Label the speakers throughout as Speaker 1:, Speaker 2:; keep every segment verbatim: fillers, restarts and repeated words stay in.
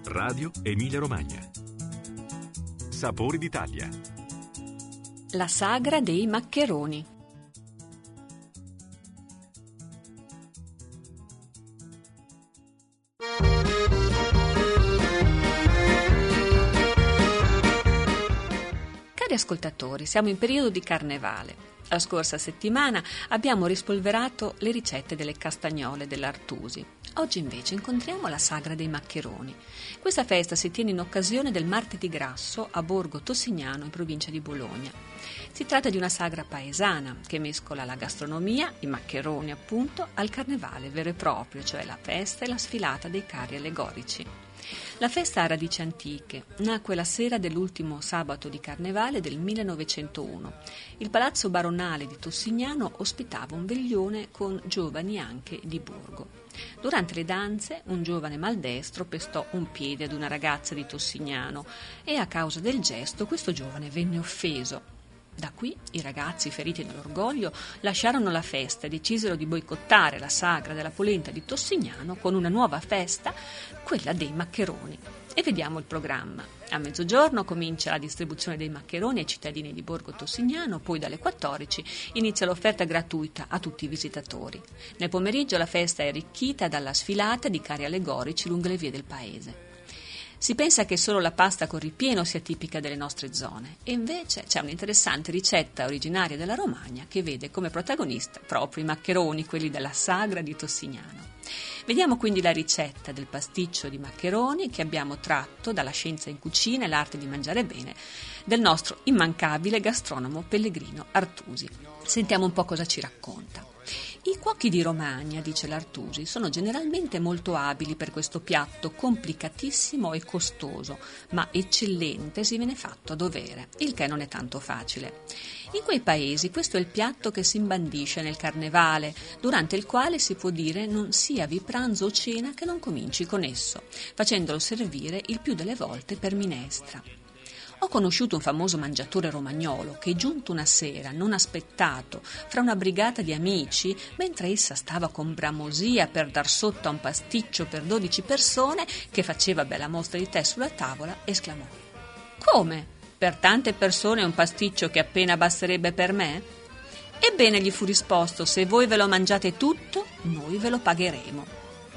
Speaker 1: Radio Emilia Romagna. Sapori d'Italia.
Speaker 2: La sagra dei maccheroni. Cari ascoltatori, siamo in periodo di carnevale. La scorsa settimana abbiamo rispolverato le ricette delle castagnole dell'Artusi. Oggi invece incontriamo la sagra dei maccheroni. Questa festa si tiene in occasione del Martedì Grasso a Borgo Tossignano, in provincia di Bologna. Si tratta di una sagra paesana che mescola la gastronomia, i maccheroni appunto, al carnevale vero e proprio, cioè la festa e la sfilata dei carri allegorici. La festa ha radici antiche, nacque la sera dell'ultimo sabato di carnevale del millenovecentouno. Il palazzo baronale di Tossignano ospitava un veglione con giovani anche di borgo. Durante le danze un giovane maldestro pestò un piede ad una ragazza di Tossignano e a causa del gesto questo giovane venne offeso. Da qui i ragazzi, feriti nell'orgoglio, lasciarono la festa e decisero di boicottare la sagra della polenta di Tossignano con una nuova festa, quella dei maccheroni. E vediamo il programma. A mezzogiorno comincia la distribuzione dei maccheroni ai cittadini di Borgo Tossignano, poi dalle quattordici inizia l'offerta gratuita a tutti i visitatori. Nel pomeriggio la festa è arricchita dalla sfilata di carri allegorici lungo le vie del paese. Si pensa che solo la pasta con ripieno sia tipica delle nostre zone e invece c'è un'interessante ricetta originaria della Romagna che vede come protagonista proprio i maccheroni, quelli della sagra di Tossignano. Vediamo quindi la ricetta del pasticcio di maccheroni che abbiamo tratto dalla Scienza in Cucina e l'Arte di Mangiare Bene del nostro immancabile gastronomo Pellegrino Artusi. Sentiamo un po' cosa ci racconta. I cuochi di Romagna, dice l'Artusi, sono generalmente molto abili per questo piatto complicatissimo e costoso, ma eccellente se viene fatto a dovere, il che non è tanto facile. In quei paesi questo è il piatto che si imbandisce nel carnevale, durante il quale si può dire non siavi pranzo o cena che non cominci con esso, facendolo servire il più delle volte per minestra. Ho conosciuto un famoso mangiatore romagnolo che, giunto una sera, non aspettato, fra una brigata di amici, mentre essa stava con bramosia per dar sotto a un pasticcio per dodici persone che faceva bella mostra di tè sulla tavola, esclamò: «Come? Per tante persone un pasticcio che appena basterebbe per me?» Ebbene, gli fu risposto: «Se voi ve lo mangiate tutto, noi ve lo pagheremo».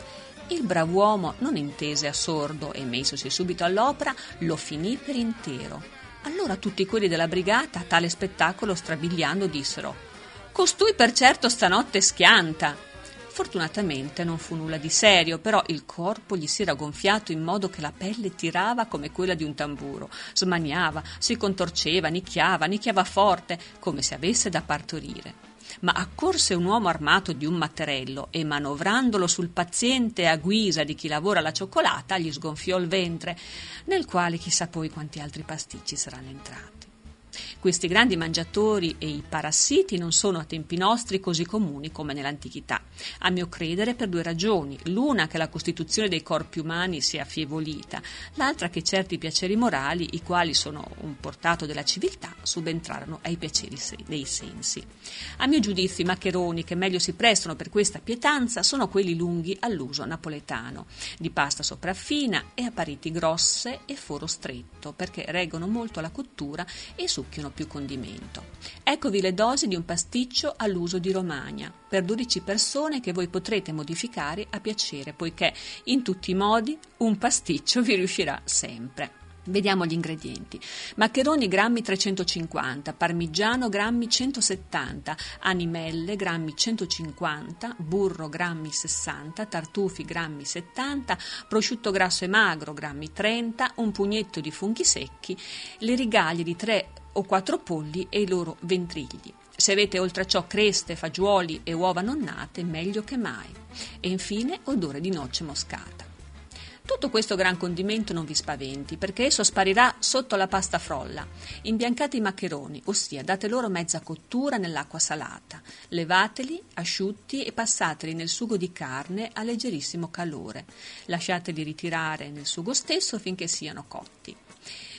Speaker 2: Il brav'uomo non intese a sordo e, mesosi subito all'opera, lo finì per intero. Allora tutti quelli della brigata, a tale spettacolo strabiliando, dissero: «Costui per certo stanotte schianta». Fortunatamente non fu nulla di serio, però il corpo gli si era gonfiato in modo che la pelle tirava come quella di un tamburo, smaniava, si contorceva, nicchiava, nicchiava forte, come se avesse da partorire. Ma accorse un uomo armato di un matterello e, manovrandolo sul paziente a guisa di chi lavora la cioccolata, gli sgonfiò il ventre, nel quale chissà poi quanti altri pasticci saranno entrati. Questi grandi mangiatori e i parassiti non sono a tempi nostri così comuni come nell'antichità, a mio credere per due ragioni: l'una che la costituzione dei corpi umani si è affievolita, l'altra che certi piaceri morali, i quali sono un portato della civiltà, subentrarono ai piaceri dei sensi. A mio giudizio i maccheroni che meglio si prestano per questa pietanza sono quelli lunghi all'uso napoletano, di pasta sopraffina e a pareti grosse e foro stretto, perché reggono molto la cottura e succhiano più condimento. Eccovi le dosi di un pasticcio all'uso di Romagna, per dodici persone, che voi potrete modificare a piacere, poiché in tutti i modi un pasticcio vi riuscirà sempre. Vediamo gli ingredienti. Maccheroni grammi trecentocinquanta, parmigiano grammi centosettanta, animelle grammi centocinquanta, burro grammi sessanta, tartufi grammi settanta, prosciutto grasso e magro grammi trenta, un pugnetto di funghi secchi, le rigaglie di tre o quattro polli e i loro ventrigli. Se avete oltre a ciò creste, fagioli e uova nonnate, meglio che mai. E infine odore di noce moscata. Tutto questo gran condimento non vi spaventi, perché esso sparirà sotto la pasta frolla. Imbiancate i maccheroni, ossia date loro mezza cottura nell'acqua salata. Levateli, asciutti e passateli nel sugo di carne a leggerissimo calore. Lasciateli ritirare nel sugo stesso finché siano cotti.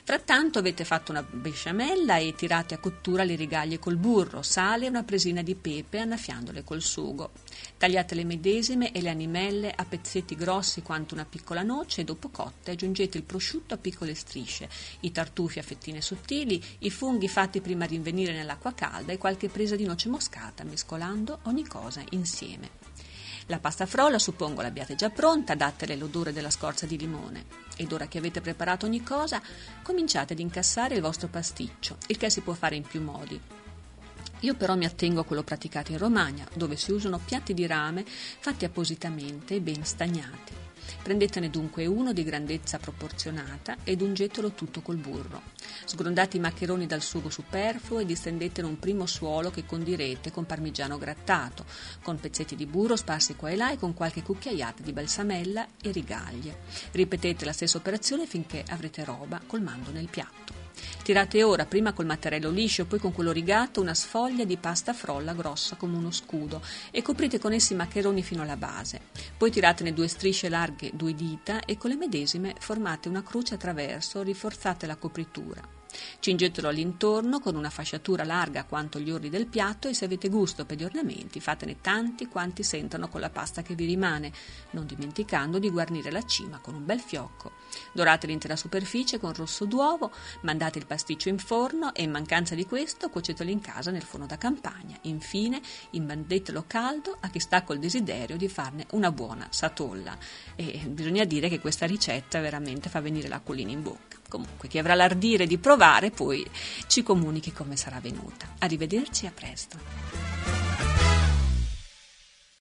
Speaker 2: Frattanto avete fatto una besciamella e tirate a cottura le rigaglie col burro, sale e una presina di pepe annaffiandole col sugo. Tagliate le medesime e le animelle a pezzetti grossi quanto una piccola noce e dopo cotte aggiungete il prosciutto a piccole strisce, i tartufi a fettine sottili, i funghi fatti prima rinvenire nell'acqua calda e qualche presa di noce moscata, mescolando ogni cosa insieme. La pasta frolla suppongo l'abbiate già pronta, datele l'odore della scorza di limone. Ed ora che avete preparato ogni cosa, cominciate ad incassare il vostro pasticcio, il che si può fare in più modi. Io però mi attengo a quello praticato in Romagna, dove si usano piatti di rame fatti appositamente e ben stagnati. Prendetene dunque uno di grandezza proporzionata ed ungetelo tutto col burro. Sgrondate i maccheroni dal sugo superfluo e distendetene un primo suolo che condirete con parmigiano grattato, con pezzetti di burro sparsi qua e là e con qualche cucchiaiata di balsamella e rigaglie. Ripetete la stessa operazione finché avrete roba colmando nel piatto. Tirate ora, prima col mattarello liscio, poi con quello rigato, una sfoglia di pasta frolla grossa come uno scudo e coprite con essi i maccheroni fino alla base. Poi tiratene due strisce larghe due dita e con le medesime formate una croce a traverso, rinforzate la copritura. Cingetelo all'intorno con una fasciatura larga quanto gli orli del piatto e se avete gusto per gli ornamenti fatene tanti quanti sentano con la pasta che vi rimane, non dimenticando di guarnire la cima con un bel fiocco. Dorate l'intera superficie con rosso d'uovo, mandate il pasticcio in forno e in mancanza di questo cuocetelo in casa nel forno da campagna. Infine imbandetelo caldo a chi sta col desiderio di farne una buona satolla. E bisogna dire che questa ricetta veramente fa venire l'acquolina in bocca. Comunque, chi avrà l'ardire di provare poi ci comunichi come sarà venuta. Arrivederci e a presto.